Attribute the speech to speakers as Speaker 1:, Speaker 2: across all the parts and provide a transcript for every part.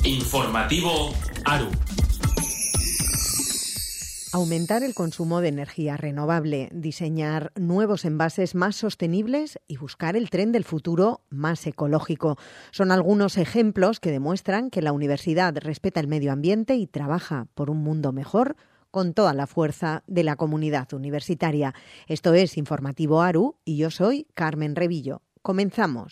Speaker 1: Informativo ARU.
Speaker 2: Aumentar el consumo de energía renovable, diseñar nuevos envases más sostenibles y buscar el tren del futuro más ecológico. Son algunos ejemplos que demuestran que la universidad respeta el medio ambiente y trabaja por un mundo mejor con toda la fuerza de la comunidad universitaria. Esto es Informativo ARU y yo soy Carmen Revillo. Comenzamos.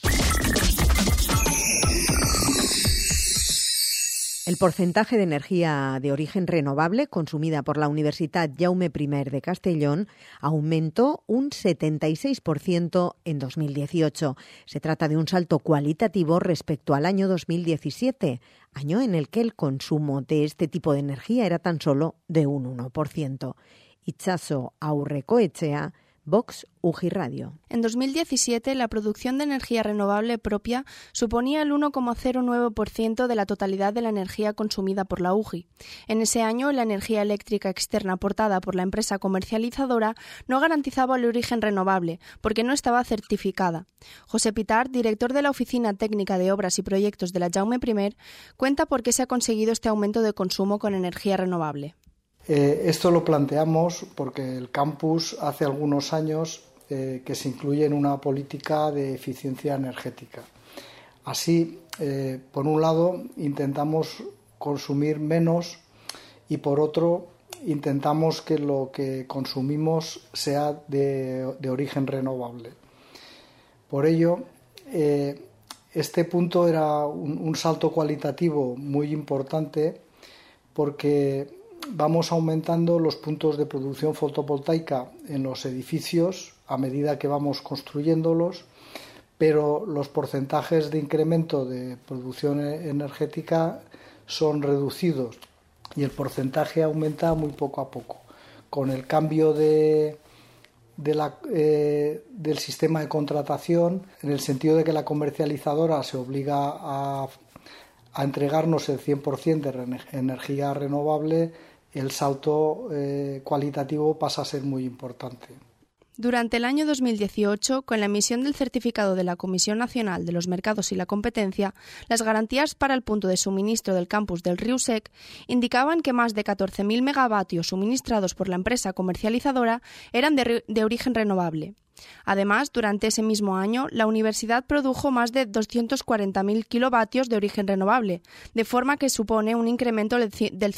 Speaker 2: El porcentaje de energía de origen renovable consumida por la Universitat Jaume I de Castellón aumentó un 76% en 2018. Se trata de un salto cualitativo respecto al año 2017, año en el que el consumo de este tipo de energía era tan solo de un 1%. Itxaso Aurrekoetxea, Vox UGI Radio.
Speaker 3: En 2017, la producción de energía renovable propia suponía el 1,09% de la totalidad de la energía consumida por la UGI. En ese año, la energía eléctrica externa aportada por la empresa comercializadora no garantizaba el origen renovable, porque no estaba certificada. José Pitar, director de la Oficina Técnica de Obras y Proyectos de la Jaume I, cuenta por qué se ha conseguido este aumento de consumo con energía renovable.
Speaker 4: Esto lo planteamos porque el campus hace algunos años que se incluye en una política de eficiencia energética. Así, por un lado, intentamos consumir menos y por otro, intentamos que lo que consumimos sea de origen renovable. Por ello, este punto era un salto cualitativo muy importante porque vamos aumentando los puntos de producción fotovoltaica en los edificios a medida que vamos construyéndolos, pero los porcentajes de incremento de producción energética son reducidos y el porcentaje aumenta muy poco a poco. Con el cambio del sistema de contratación, en el sentido de que la comercializadora se obliga a entregarnos el 100% de energía renovable, el salto cualitativo pasa a ser muy importante.
Speaker 3: Durante el año 2018, con la emisión del certificado de la Comisión Nacional de los Mercados y la Competencia, las garantías para el punto de suministro del campus del Riu-Sec indicaban que más de 14.000 megavatios suministrados por la empresa comercializadora eran de origen renovable. Además, durante ese mismo año, la universidad produjo más de 240.000 kilovatios de origen renovable, de forma que supone un incremento del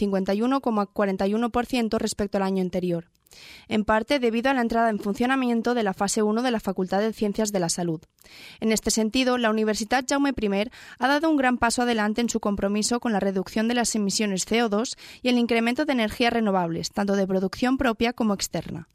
Speaker 3: 51,41% respecto al año anterior, en parte debido a la entrada en funcionamiento de la fase 1 de la Facultad de Ciencias de la Salud. En este sentido, la Universitat Jaume I ha dado un gran paso adelante en su compromiso con la reducción de las emisiones CO2 y el incremento de energías renovables, tanto de producción propia como externa.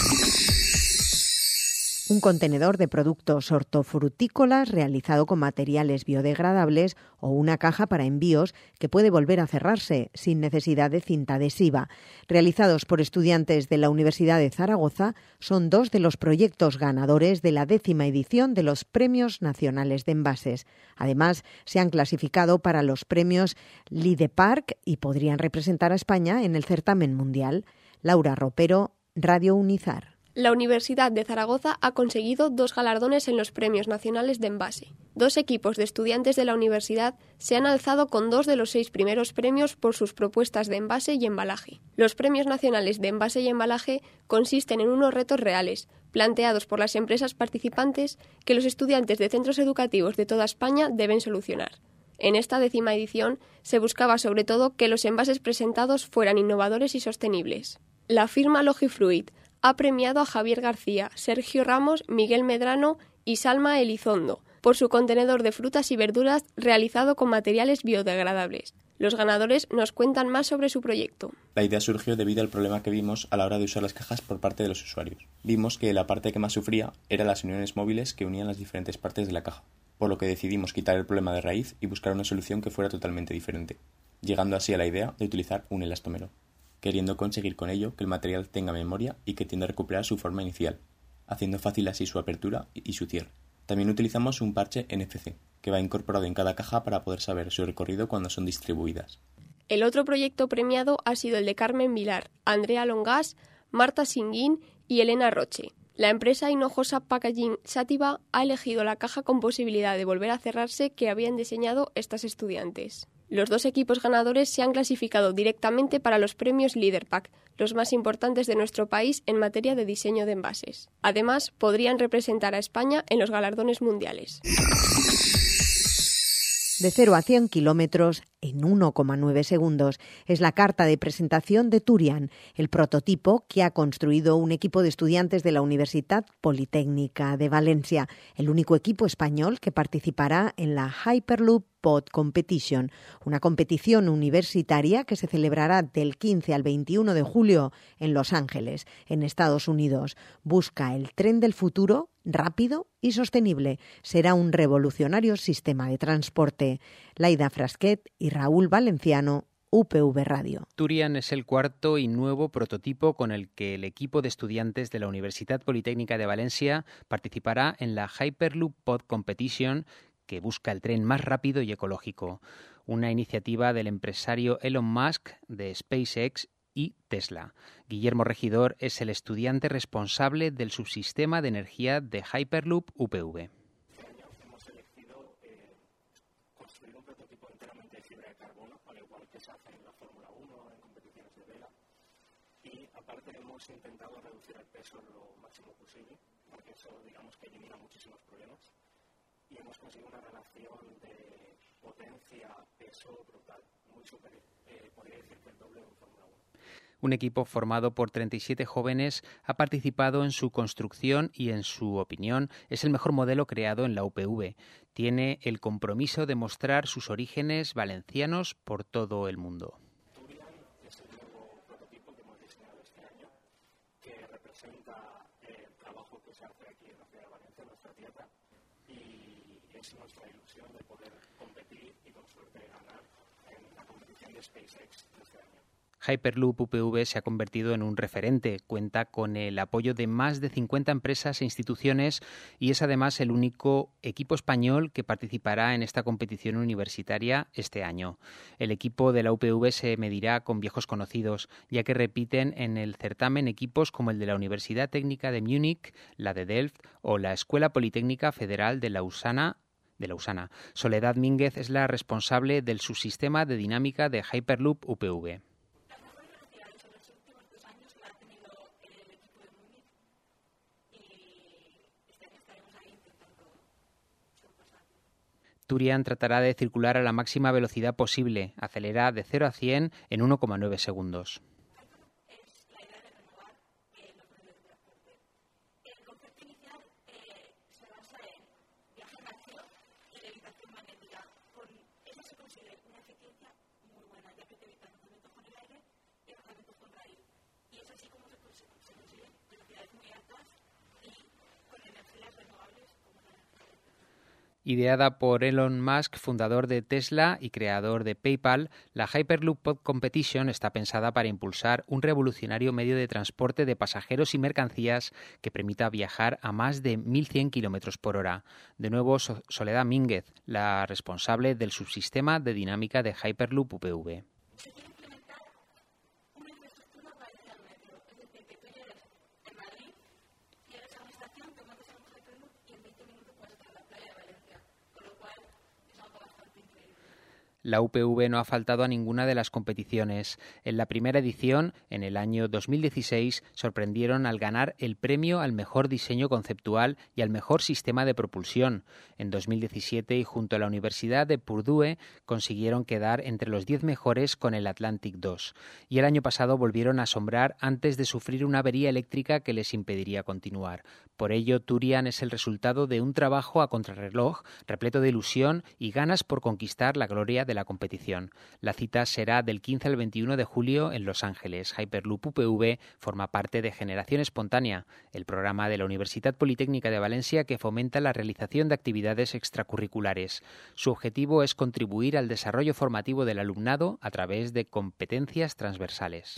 Speaker 2: Un contenedor de productos hortofrutícolas realizado con materiales biodegradables o una caja para envíos que puede volver a cerrarse sin necesidad de cinta adhesiva. Realizados por estudiantes de la Universidad de Zaragoza, son dos de los proyectos ganadores de la 10ª edición de los Premios Nacionales de Envases. Además, se han clasificado para los premios Lideparc y podrían representar a España en el certamen mundial. Laura Ropero, Radio Unizar.
Speaker 5: La Universidad de Zaragoza ha conseguido 2 galardones en los Premios Nacionales de Envase. 2 equipos de estudiantes de la universidad se han alzado con 2 de los 6 primeros premios por sus propuestas de envase y embalaje. Los Premios Nacionales de Envase y Embalaje consisten en unos retos reales, planteados por las empresas participantes, que los estudiantes de centros educativos de toda España deben solucionar. En esta 10ª edición se buscaba sobre todo que los envases presentados fueran innovadores y sostenibles. La firma Logifruit ha premiado a Javier García, Sergio Ramos, Miguel Medrano y Salma Elizondo por su contenedor de frutas y verduras realizado con materiales biodegradables. Los ganadores nos cuentan más sobre su proyecto.
Speaker 6: La idea surgió debido al problema que vimos a la hora de usar las cajas por parte de los usuarios. Vimos que la parte que más sufría eran las uniones móviles que unían las diferentes partes de la caja, por lo que decidimos quitar el problema de raíz y buscar una solución que fuera totalmente diferente, llegando así a la idea de utilizar un elastómero, queriendo conseguir con ello que el material tenga memoria y que tienda a recuperar su forma inicial, haciendo fácil así su apertura y su cierre. También utilizamos un parche NFC, que va incorporado en cada caja para poder saber su recorrido cuando son distribuidas.
Speaker 5: El otro proyecto premiado ha sido el de Carmen Vilar, Andrea Longas, Marta Singuín y Elena Roche. La empresa Hinojosa Packaging Sativa ha elegido la caja con posibilidad de volver a cerrarse que habían diseñado estas estudiantes. Los 2 equipos ganadores se han clasificado directamente para los premios LeaderPack, los más importantes de nuestro país en materia de diseño de envases. Además, podrían representar a España en los galardones mundiales.
Speaker 2: De 0 a 100 kilómetros en 1,9 segundos. Es la carta de presentación de Turian, el prototipo que ha construido un equipo de estudiantes de la Universitat Politécnica de Valencia, el único equipo español que participará en la Hyperloop Pod Competition, una competición universitaria que se celebrará del 15 al 21 de julio en Los Ángeles, en Estados Unidos. Busca el tren del futuro rápido y sostenible. Será un revolucionario sistema de transporte. Laida Frasquet y Raúl Valenciano, UPV Radio.
Speaker 1: Turian es el cuarto y nuevo prototipo con el que el equipo de estudiantes de la Universitat Politécnica de Valencia participará en la Hyperloop Pod Competition, que busca el tren más rápido y ecológico. Una iniciativa del empresario Elon Musk de SpaceX y Tesla. Guillermo Regidor es el estudiante responsable del subsistema de energía de Hyperloop UPV.
Speaker 7: Este año hemos elegido construir un prototipo enteramente de fibra de carbono, al igual que se hace en la Fórmula 1, en competiciones de vela. Y aparte hemos intentado reducir el peso lo máximo posible, porque eso digamos que elimina muchísimos problemas. Y hemos conseguido una relación de potencia-peso brutal, muy superior. Podría decir que el doble de un Fórmula 1.
Speaker 1: Un equipo formado por 37 jóvenes ha participado en su construcción y, en su opinión, es el mejor modelo creado en la UPV. Tiene el compromiso de mostrar sus orígenes valencianos por todo el mundo.
Speaker 7: Turian es el nuevo prototipo que hemos diseñado este año, que representa el trabajo que se hace aquí en la ciudad de Valencia, en nuestra tierra, y es nuestra ilusión de poder competir y con suerte ganar en la competición de SpaceX este año.
Speaker 1: Hyperloop UPV se ha convertido en un referente, cuenta con el apoyo de más de 50 empresas e instituciones y es además el único equipo español que participará en esta competición universitaria este año. El equipo de la UPV se medirá con viejos conocidos, ya que repiten en el certamen equipos como el de la Universidad Técnica de Múnich, la de Delft o la Escuela Politécnica Federal de Lausana. Soledad Mínguez es la responsable del subsistema de dinámica de Hyperloop UPV. Turian tratará de circular a la máxima velocidad posible, acelera de 0 a 100 en 1,9 segundos. Ideada por Elon Musk, fundador de Tesla y creador de PayPal, la Hyperloop Pod Competition está pensada para impulsar un revolucionario medio de transporte de pasajeros y mercancías que permita viajar a más de 1.100 km por hora. De nuevo, Soledad Mínguez, la responsable del subsistema de dinámica de Hyperloop UPV. La UPV no ha faltado a ninguna de las competiciones. En la primera edición, en el año 2016, sorprendieron al ganar el premio al mejor diseño conceptual y al mejor sistema de propulsión. En 2017, y junto a la Universidad de Purdue, consiguieron quedar entre los 10 mejores con el Atlantic 2. Y el año pasado volvieron a asombrar antes de sufrir una avería eléctrica que les impediría continuar. Por ello, Turian es el resultado de un trabajo a contrarreloj, repleto de ilusión y ganas por conquistar la gloria de la competición. La cita será del 15 al 21 de julio en Los Ángeles. Hyperloop UPV forma parte de Generación Espontánea, el programa de la Universitat Politécnica de Valencia que fomenta la realización de actividades extracurriculares. Su objetivo es contribuir al desarrollo formativo del alumnado a través de competencias transversales.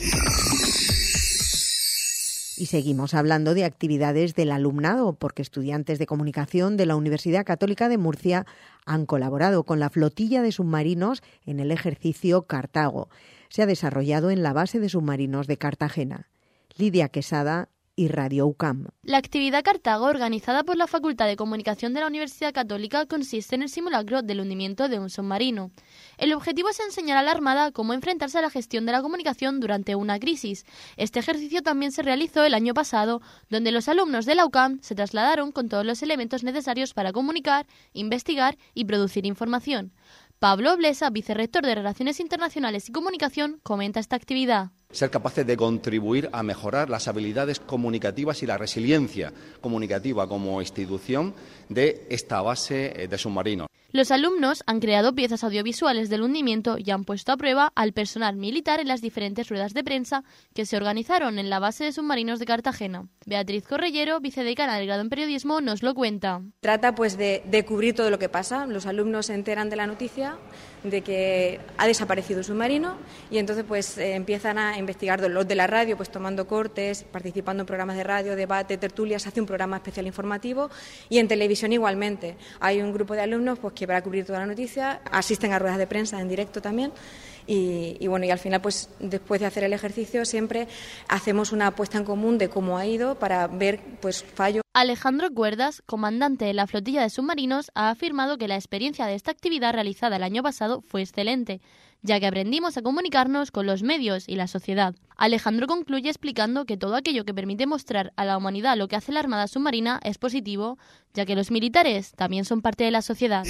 Speaker 2: Y seguimos hablando de actividades del alumnado, porque estudiantes de comunicación de la Universidad Católica de Murcia han colaborado con la flotilla de submarinos en el ejercicio Cartago. Se ha desarrollado en la base de submarinos de Cartagena. Lidia Quesada y Radio UCAM.
Speaker 8: La actividad Cartago, organizada por la Facultad de Comunicación de la Universidad Católica, consiste en el simulacro del hundimiento de un submarino. El objetivo es enseñar a la Armada cómo enfrentarse a la gestión de la comunicación durante una crisis. Este ejercicio también se realizó el año pasado, donde los alumnos de la UCAM se trasladaron con todos los elementos necesarios para comunicar, investigar y producir información. Pablo Blesa, vicerrector de Relaciones Internacionales y Comunicación, comenta esta actividad.
Speaker 9: Ser capaces de contribuir a mejorar las habilidades comunicativas y la resiliencia comunicativa como institución de esta base de submarinos.
Speaker 8: Los alumnos han creado piezas audiovisuales del hundimiento y han puesto a prueba al personal militar en las diferentes ruedas de prensa que se organizaron en la base de submarinos de Cartagena. Beatriz Correllero, vicedecana del grado en periodismo, nos lo cuenta.
Speaker 10: Trata de cubrir todo lo que pasa. Los alumnos se enteran de la noticia de que ha desaparecido un submarino y entonces empiezan a investigar. Los de la radio tomando cortes, participando en programas de radio, debate, tertulias, hace un programa especial informativo y en televisión igualmente. Hay un grupo de alumnos que para cubrir toda la noticia asisten a ruedas de prensa en directo también y al final después de hacer el ejercicio siempre hacemos una puesta en común de cómo ha ido para ver fallos.
Speaker 8: Alejandro Cuerdas, comandante de la flotilla de submarinos, ha afirmado que la experiencia de esta actividad realizada el año pasado fue excelente, ya que aprendimos a comunicarnos con los medios y la sociedad. Alejandro concluye explicando que todo aquello que permite mostrar a la humanidad lo que hace la Armada Submarina es positivo, ya que los militares también son parte de la sociedad.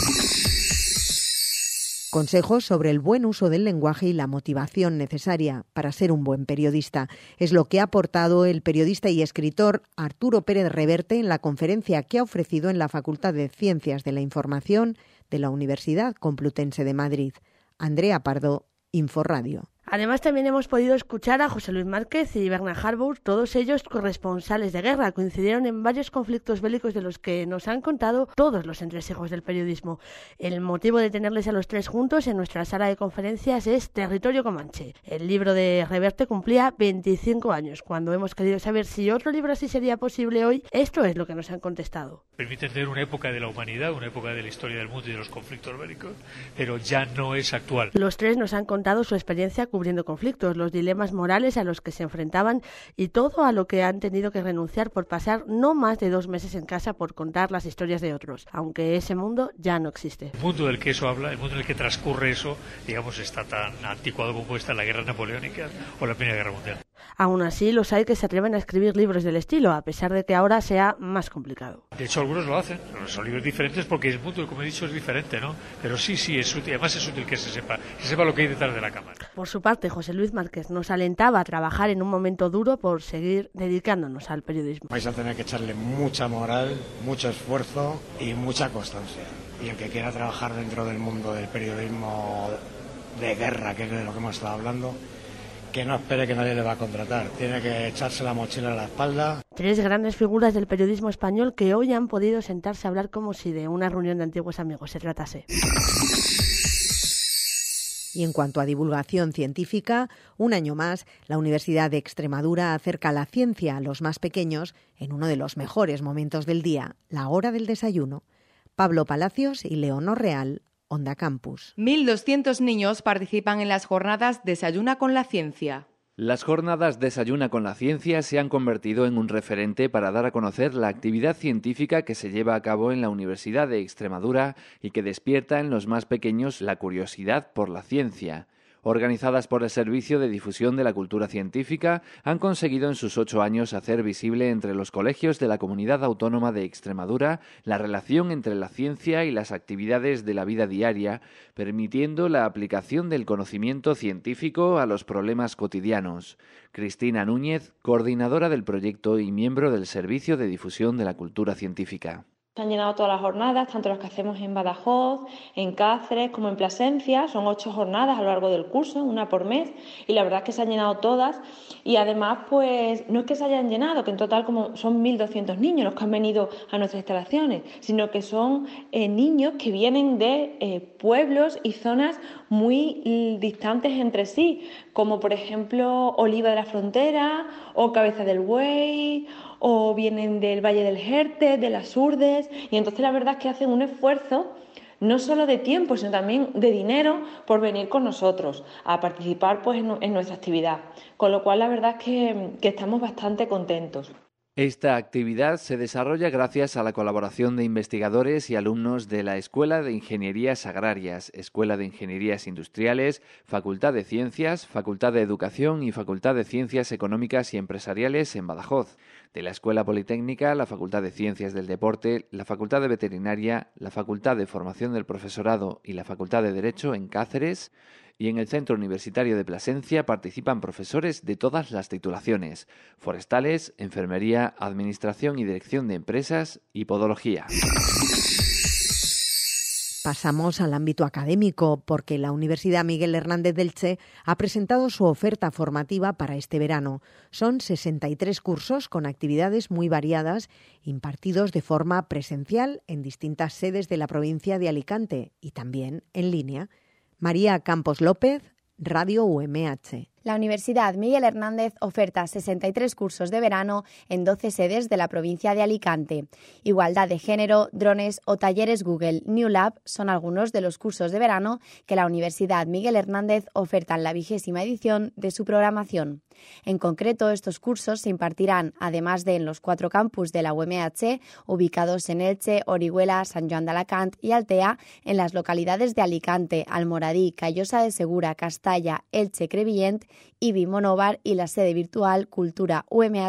Speaker 2: Consejos sobre el buen uso del lenguaje y la motivación necesaria para ser un buen periodista. Es lo que ha aportado el periodista y escritor Arturo Pérez Reverte en la conferencia que ha ofrecido en la Facultad de Ciencias de la Información de la Universidad Complutense de Madrid. Andrea Pardo, Inforradio.
Speaker 11: Además, también hemos podido escuchar a José Luis Márquez y Berna Harbour, todos ellos corresponsales de guerra. Coincidieron en varios conflictos bélicos de los que nos han contado todos los entresijos del periodismo. El motivo de tenerles a los tres juntos en nuestra sala de conferencias es Territorio Comanche. El libro de Reverte cumplía 25 años. Cuando hemos querido saber si otro libro así sería posible hoy, esto es lo que nos han contestado.
Speaker 12: Permite entender una época de la humanidad, una época de la historia del mundo y de los conflictos bélicos, pero ya no es actual.
Speaker 11: Los tres nos han contado su experiencia cubriendo conflictos, los dilemas morales a los que se enfrentaban y todo a lo que han tenido que renunciar por pasar no más de 2 meses en casa por contar las historias de otros, aunque ese mundo ya no existe.
Speaker 12: El mundo del que eso habla, el mundo en el que transcurre eso, digamos, está tan anticuado como está la guerra napoleónica o la Primera Guerra Mundial.
Speaker 11: Aún así, los hay que se atreven a escribir libros del estilo, a pesar de que ahora sea más complicado.
Speaker 12: De hecho, algunos lo hacen, son libros diferentes porque el mundo, como he dicho, es diferente, ¿no? Pero sí, es útil, además es útil que se sepa lo que hay detrás de la cámara.
Speaker 11: Por su parte, José Luis Márquez nos alentaba a trabajar en un momento duro por seguir dedicándonos al periodismo.
Speaker 13: Vais a tener que echarle mucha moral, mucho esfuerzo y mucha constancia. Y el que quiera trabajar dentro del mundo del periodismo de guerra, que es de lo que hemos estado hablando, que no espere que nadie le va a contratar. Tiene que echarse la mochila a la espalda.
Speaker 11: 3 grandes figuras del periodismo español que hoy han podido sentarse a hablar como si de una reunión de antiguos amigos se tratase.
Speaker 2: Y en cuanto a divulgación científica, un año más, la Universidad de Extremadura acerca la ciencia a los más pequeños en uno de los mejores momentos del día, la hora del desayuno. Pablo Palacios y Leonor Real, Onda Campus.
Speaker 14: 1.200 niños participan en las jornadas Desayuna con la Ciencia.
Speaker 15: Las jornadas Desayuna con la Ciencia se han convertido en un referente para dar a conocer la actividad científica que se lleva a cabo en la Universidad de Extremadura y que despierta en los más pequeños la curiosidad por la ciencia. Organizadas por el Servicio de Difusión de la Cultura Científica, han conseguido en sus 8 años hacer visible entre los colegios de la Comunidad Autónoma de Extremadura la relación entre la ciencia y las actividades de la vida diaria, permitiendo la aplicación del conocimiento científico a los problemas cotidianos. Cristina Núñez, coordinadora del proyecto y miembro del Servicio de Difusión de la Cultura Científica.
Speaker 16: Se han llenado todas las jornadas, tanto las que hacemos en Badajoz, en Cáceres como en Plasencia. Son 8 jornadas a lo largo del curso, una por mes, y la verdad es que se han llenado todas. Y además, pues no es que se hayan llenado, que en total como son 1.200 niños los que han venido a nuestras instalaciones, sino que son niños que vienen de pueblos y zonas muy distantes entre sí, como por ejemplo Oliva de la Frontera o Cabeza del Buey, o vienen del Valle del Jerte, de las Urdes, y entonces la verdad es que hacen un esfuerzo no solo de tiempo, sino también de dinero por venir con nosotros a participar pues, en nuestra actividad. Con lo cual la verdad es que estamos bastante contentos.
Speaker 15: Esta actividad se desarrolla gracias a la colaboración de investigadores y alumnos de la Escuela de Ingenierías Agrarias, Escuela de Ingenierías Industriales, Facultad de Ciencias, Facultad de Educación y Facultad de Ciencias Económicas y Empresariales en Badajoz, de la Escuela Politécnica, la Facultad de Ciencias del Deporte, la Facultad de Veterinaria, la Facultad de Formación del Profesorado y la Facultad de Derecho en Cáceres, y en el Centro Universitario de Plasencia participan profesores de todas las titulaciones: forestales, enfermería, administración y dirección de empresas y podología.
Speaker 2: Pasamos al ámbito académico, porque la Universidad Miguel Hernández de Elche ha presentado su oferta formativa para este verano. Son 63 cursos con actividades muy variadas, impartidos de forma presencial en distintas sedes de la provincia de Alicante y también en línea. María Campos López, Radio UMH.
Speaker 17: La Universidad Miguel Hernández oferta 63 cursos de verano en 12 sedes de la provincia de Alicante. Igualdad de género, drones o talleres Google New Lab son algunos de los cursos de verano que la Universidad Miguel Hernández oferta en la 20ª edición de su programación. En concreto, estos cursos se impartirán, además de en los 4 campus de la UMH, ubicados en Elche, Orihuela, San Joan de Alacant y Altea, en las localidades de Alicante, Almoradí, Callosa de Segura, Castalla, Elche, Crevillent, IBI Monóvar y la sede virtual Cultura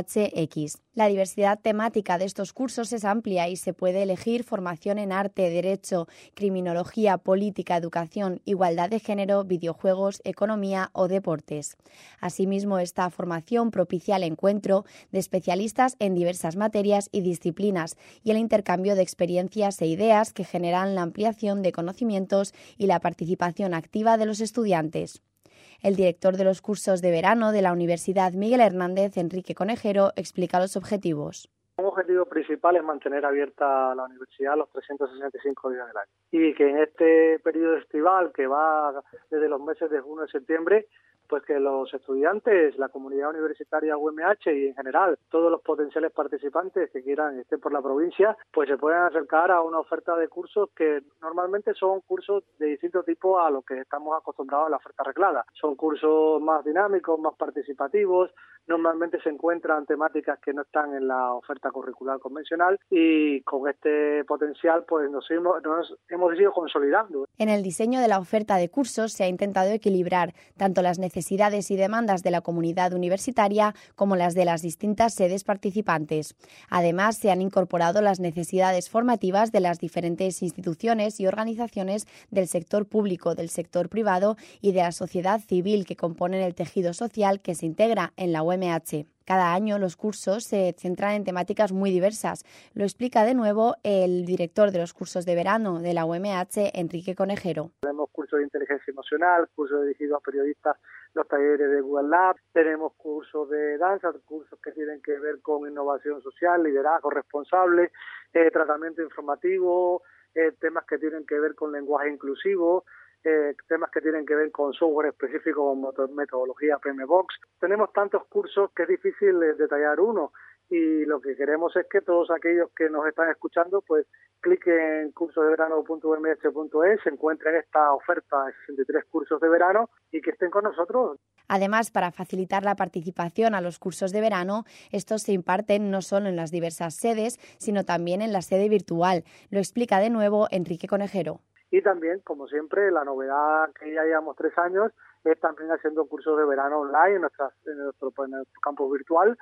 Speaker 17: UMHX. La diversidad temática de estos cursos es amplia y se puede elegir formación en arte, derecho, criminología, política, educación, igualdad de género, videojuegos, economía o deportes. Asimismo, esta formación propicia el encuentro de especialistas en diversas materias y disciplinas y el intercambio de experiencias e ideas que generan la ampliación de conocimientos y la participación activa de los estudiantes. El director de los cursos de verano de la Universidad Miguel Hernández, Enrique Conejero, explica los objetivos.
Speaker 18: Un objetivo principal es mantener abierta la universidad los 365 días del año y que en este periodo estival, que va desde los meses de junio y septiembre, pues que los estudiantes, la comunidad universitaria UMH y en general todos los potenciales participantes que quieran estén por la provincia, pues se puedan acercar a una oferta de cursos que normalmente son cursos de distinto tipo a lo que estamos acostumbrados a la oferta reglada. Son cursos más dinámicos, más participativos, normalmente se encuentran temáticas que no están en la oferta curricular convencional y con este potencial pues nos hemos ido consolidando.
Speaker 17: En el diseño de la oferta de cursos se ha intentado equilibrar tanto las necesidades y demandas de la comunidad universitaria como las de las distintas sedes participantes. Además, se han incorporado las necesidades formativas de las diferentes instituciones y organizaciones del sector público, del sector privado y de la sociedad civil que componen el tejido social que se integra en la UMH. Cada año los cursos se centran en temáticas muy diversas. Lo explica de nuevo el director de los cursos de verano de la UMH, Enrique Conejero.
Speaker 18: Tenemos cursos de inteligencia emocional, cursos dirigidos a periodistas, los talleres de Google Lab, tenemos cursos de danza, cursos que tienen que ver con innovación social, liderazgo responsable, tratamiento informativo, temas que tienen que ver con lenguaje inclusivo, temas que tienen que ver con software específico como metodología PMBOK. Tenemos tantos cursos que es difícil detallar uno y lo que queremos es que todos aquellos que nos están escuchando pues cliquen en cursosdeverano.umh.es, encuentren esta oferta de 63 cursos de verano y que estén con nosotros.
Speaker 17: Además, para facilitar la participación a los cursos de verano, estos se imparten no solo en las diversas sedes, sino también en la sede virtual. Lo explica de nuevo Enrique Conejero.
Speaker 18: Y también, como siempre, la novedad que ya llevamos 3 años es también haciendo cursos de verano online en nuestro campus virtual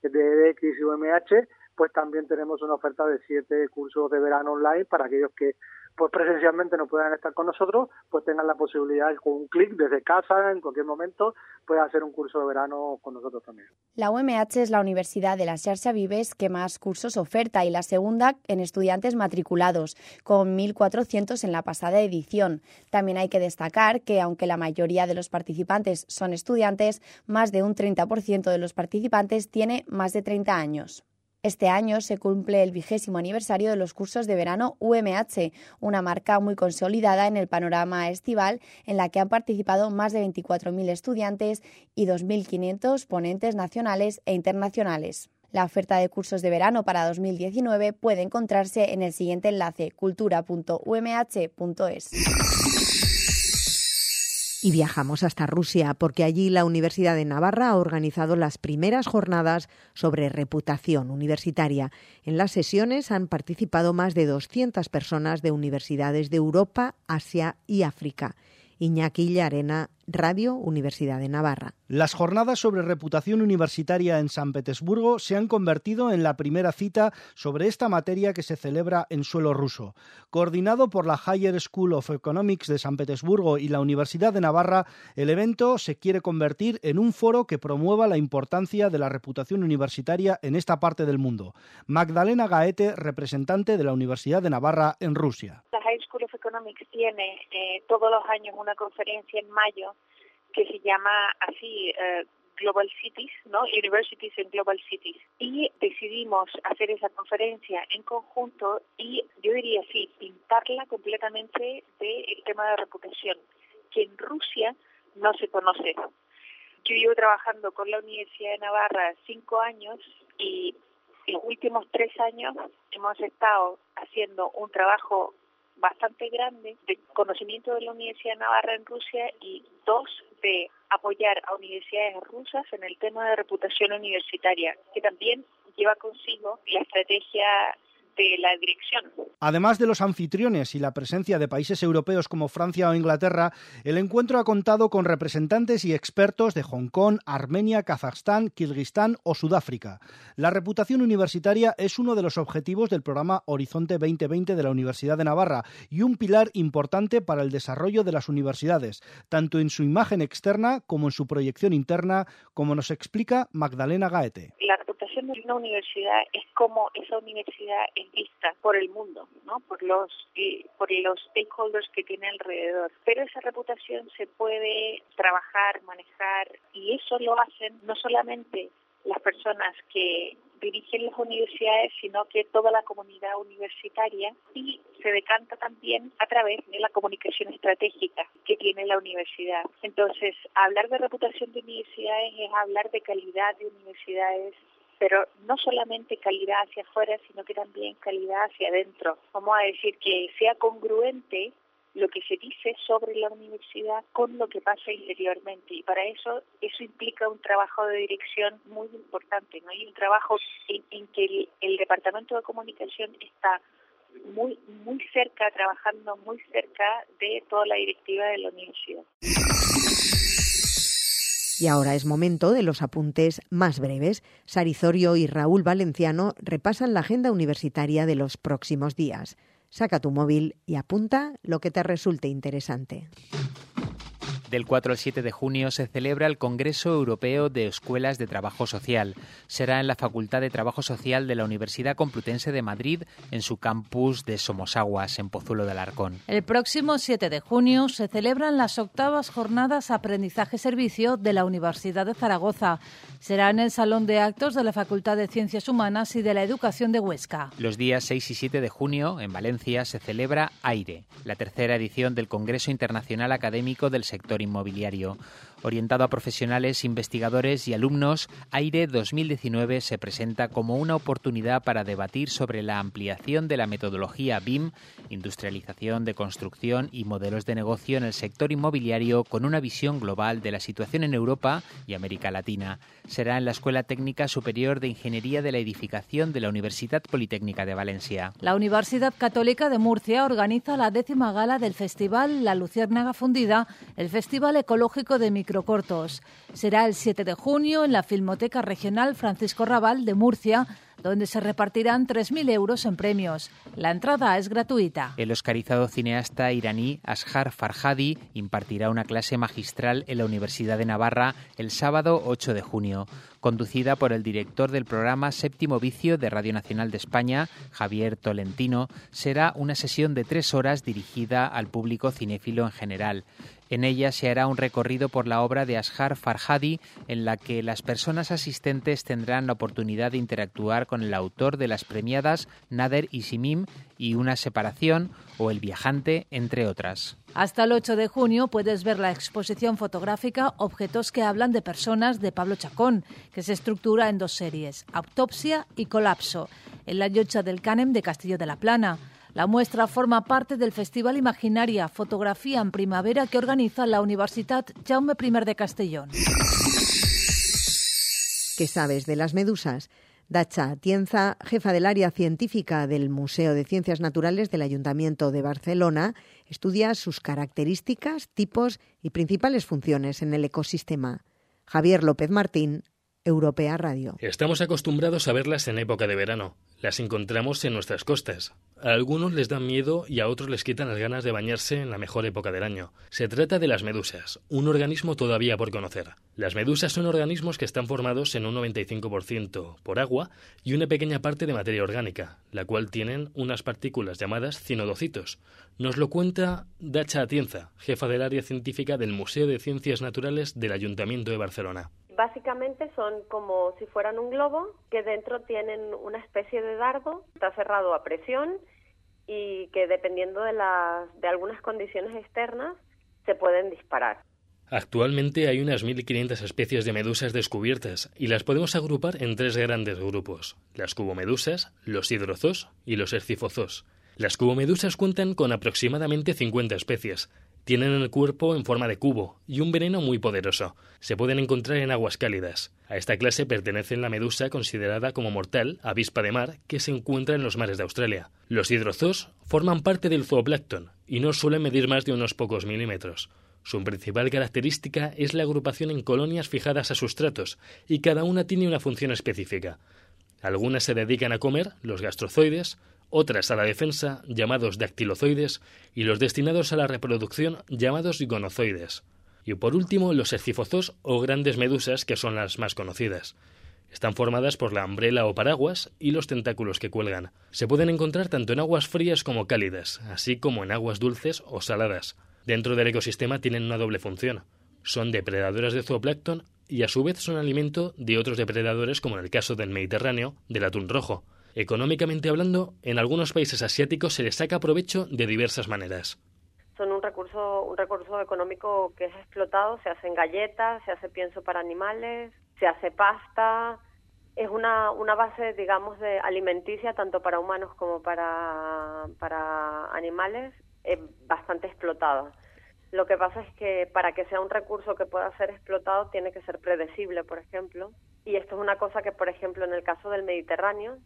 Speaker 18: de EDX y UMH, pues también tenemos una oferta de 7 cursos de verano online para aquellos que pues presencialmente no puedan estar con nosotros, pues tengan la posibilidad con un clic desde casa, en cualquier momento, puedan hacer un curso de verano con nosotros también.
Speaker 17: La UMH es la universidad de la Xarxa Vives que más cursos oferta y la segunda en estudiantes matriculados, con 1.400 en la pasada edición. También hay que destacar que, aunque la mayoría de los participantes son estudiantes, más de un 30% de los participantes tiene más de 30 años. Este año se cumple el 20º aniversario de los cursos de verano UMH, una marca muy consolidada en el panorama estival en la que han participado más de 24.000 estudiantes y 2.500 ponentes nacionales e internacionales. La oferta de cursos de verano para 2019 puede encontrarse en el siguiente enlace: cultura.umh.es.
Speaker 2: Y viajamos hasta Rusia, porque allí la Universidad de Navarra ha organizado las primeras jornadas sobre reputación universitaria. En las sesiones han participado más de 200 personas de universidades de Europa, Asia y África. Iñaki Llarena, Radio Universidad de Navarra.
Speaker 19: Las jornadas sobre reputación universitaria en San Petersburgo se han convertido en la primera cita sobre esta materia que se celebra en suelo ruso. Coordinado por la Higher School of Economics de San Petersburgo y la Universidad de Navarra, el evento se quiere convertir en un foro que promueva la importancia de la reputación universitaria en esta parte del mundo. Magdalena Gaete, representante de la Universidad de Navarra en Rusia.
Speaker 20: La Higher School of Economics tiene todos los años una conferencia en mayo que se llama así Global Cities, ¿no? Universities and Global Cities. Y decidimos hacer esa conferencia en conjunto y yo diría así, pintarla completamente del tema de reputación, que en Rusia no se conoce. Yo llevo trabajando con la Universidad de Navarra 5 años y los últimos 3 años hemos estado haciendo un trabajo bastante grande de conocimiento de la Universidad de Navarra en Rusia y 2 de apoyar a universidades rusas en el tema de reputación universitaria, que también lleva consigo la estrategia de la dirección.
Speaker 19: Además de los anfitriones y la presencia de países europeos como Francia o Inglaterra, el encuentro ha contado con representantes y expertos de Hong Kong, Armenia, Kazajstán, Kirguistán o Sudáfrica. La reputación universitaria es uno de los objetivos del programa Horizonte 2020 de la Universidad de Navarra y un pilar importante para el desarrollo de las universidades, tanto en su imagen externa como en su proyección interna, como nos explica Magdalena Gaete.
Speaker 20: La reputación de una universidad es como esa universidad es vista por el mundo, ¿no? Por los stakeholders que tiene alrededor. Pero esa reputación se puede trabajar, manejar, y eso lo hacen no solamente las personas que dirigen las universidades, sino que toda la comunidad universitaria, y se decanta también a través de la comunicación estratégica que tiene la universidad. Entonces, hablar de reputación de universidades es hablar de calidad de universidades, pero no solamente calidad hacia afuera, sino que también calidad hacia adentro. Vamos a decir que sea congruente lo que se dice sobre la universidad con lo que pasa interiormente. Y para eso implica un trabajo de dirección muy importante, ¿no? Y un trabajo en que el Departamento de Comunicación está muy cerca, trabajando muy cerca de toda la directiva de la universidad.
Speaker 2: Y ahora es momento de los apuntes más breves. Sari Zorio y Raúl Valenciano repasan la agenda universitaria de los próximos días. Saca tu móvil y apunta lo que te resulte interesante.
Speaker 1: Del 4 al 7 de junio se celebra el Congreso Europeo de Escuelas de Trabajo Social. Será en la Facultad de Trabajo Social de la Universidad Complutense de Madrid, en su campus de Somosaguas, en Pozuelo de Alarcón.
Speaker 21: El próximo 7 de junio se celebran las 8ª Jornadas Aprendizaje-Servicio de la Universidad de Zaragoza. Será en el Salón de Actos de la Facultad de Ciencias Humanas y de la Educación de Huesca.
Speaker 1: Los días 6 y 7 de junio, en Valencia, se celebra AIRE, la 3ª edición del Congreso Internacional Académico del Sector Inmobiliario. Orientado a profesionales, investigadores y alumnos, AIRE 2019 se presenta como una oportunidad para debatir sobre la ampliación de la metodología BIM, industrialización de construcción y modelos de negocio en el sector inmobiliario, con una visión global de la situación en Europa y América Latina. Será en la Escuela Técnica Superior de Ingeniería de la Edificación de la Universidad Politécnica de Valencia.
Speaker 21: La Universidad Católica de Murcia organiza la 10ª gala del Festival La Luciérnaga Fundida, el Festival Ecológico de Microcortos. Será el 7 de junio en la Filmoteca Regional Francisco Rabal de Murcia, donde se repartirán 3.000 euros en premios. La entrada es gratuita.
Speaker 1: El oscarizado cineasta iraní Ashar Farhadi impartirá una clase magistral en la Universidad de Navarra el sábado 8 de junio. Conducida por el director del programa Séptimo Vicio de Radio Nacional de España, Javier Tolentino, será una sesión de 3 horas dirigida al público cinéfilo en general. En ella se hará un recorrido por la obra de Ashar Farhadi, en la que las personas asistentes tendrán la oportunidad de interactuar con el autor de las premiadas Nader y Simim y Una separación o El viajante, entre otras.
Speaker 21: Hasta el 8 de junio puedes ver la exposición fotográfica Objetos que hablan de personas de Pablo Chacón, que se estructura en 2 series, Autopsia y Colapso, en la Llotja del Cànem de Castillo de la Plana. La muestra forma parte del Festival Imaginaria, Fotografía en Primavera que organiza la Universitat Jaume I de Castellón.
Speaker 2: ¿Qué sabes de las medusas? Dacha Atienza, jefa del área científica del Museo de Ciencias Naturales del Ayuntamiento de Barcelona, estudia sus características, tipos y principales funciones en el ecosistema. Javier López Martín, Europea Radio.
Speaker 4: Estamos acostumbrados a verlas en época de verano. Las encontramos en nuestras costas. A algunos les dan miedo y a otros les quitan las ganas de bañarse en la mejor época del año. Se trata de las medusas, un organismo todavía por conocer. Las medusas son organismos que están formados en un 95% por agua y una pequeña parte de materia orgánica, la cual tienen unas partículas llamadas cinodocitos. Nos lo cuenta Dacha Atienza, jefa del área científica del Museo de Ciencias Naturales del Ayuntamiento de Barcelona.
Speaker 22: Básicamente son como si fueran un globo que dentro tienen una especie de dardo, está cerrado a presión y que dependiendo de algunas condiciones externas se pueden disparar.
Speaker 4: Actualmente hay unas 1.500 especies de medusas descubiertas y las podemos agrupar en 3 grandes grupos: las cubomedusas, los hidrozoos y los escifozoos. Las cubomedusas cuentan con aproximadamente 50 especies. Tienen el cuerpo en forma de cubo y un veneno muy poderoso. Se pueden encontrar en aguas cálidas. A esta clase pertenece la medusa considerada como mortal, avispa de mar, que se encuentra en los mares de Australia. Los hidrozoos forman parte del zooplancton y no suelen medir más de unos pocos milímetros. Su principal característica es la agrupación en colonias fijadas a sustratos y cada una tiene una función específica. Algunas se dedican a comer, los gastrozoides, otras a la defensa, llamados dactilozoides, y los destinados a la reproducción, llamados gonozoides. Y por último, los escifozoos o grandes medusas, que son las más conocidas. Están formadas por la umbrela o paraguas y los tentáculos que cuelgan. Se pueden encontrar tanto en aguas frías como cálidas, así como en aguas dulces o saladas. Dentro del ecosistema tienen una doble función. Son depredadoras de zooplancton y a su vez son alimento de otros depredadores, como en el caso del Mediterráneo, del atún rojo. Económicamente hablando, en algunos países asiáticos se les saca provecho de diversas maneras.
Speaker 22: Son un recurso económico que es explotado, se hacen galletas, se hace pienso para animales, se hace pasta. Es una base, digamos, de alimenticia tanto para humanos como para animales, bastante explotada. Lo que pasa es que para que sea un recurso que pueda ser explotado tiene que ser predecible, por ejemplo. Y esto es una cosa que, por ejemplo, en el caso del Mediterráneo,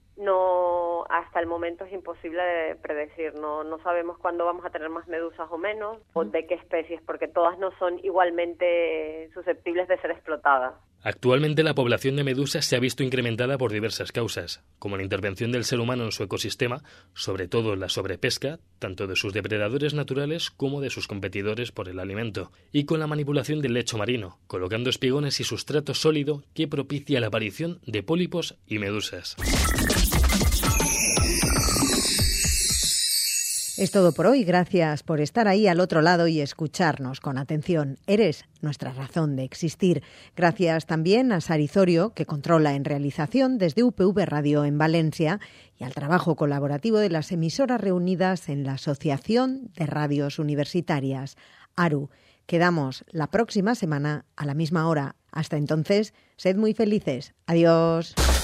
Speaker 22: no, hasta el momento es imposible de predecir. No sabemos cuándo vamos a tener más medusas o menos, o de qué especies, porque todas no son igualmente susceptibles de ser explotadas.
Speaker 4: Actualmente la población de medusas se ha visto incrementada por diversas causas, como la intervención del ser humano en su ecosistema, sobre todo la sobrepesca, tanto de sus depredadores naturales como de sus competidores por el alimento, y con la manipulación del lecho marino, colocando espigones y sustrato sólido que propicia la aparición de pólipos y medusas.
Speaker 2: Es todo por hoy. Gracias por estar ahí al otro lado y escucharnos con atención. Eres nuestra razón de existir. Gracias también a Sari Zorio, que controla en realización desde UPV Radio en Valencia, y al trabajo colaborativo de las emisoras reunidas en la Asociación de Radios Universitarias, ARU. Quedamos la próxima semana a la misma hora. Hasta entonces, sed muy felices. Adiós.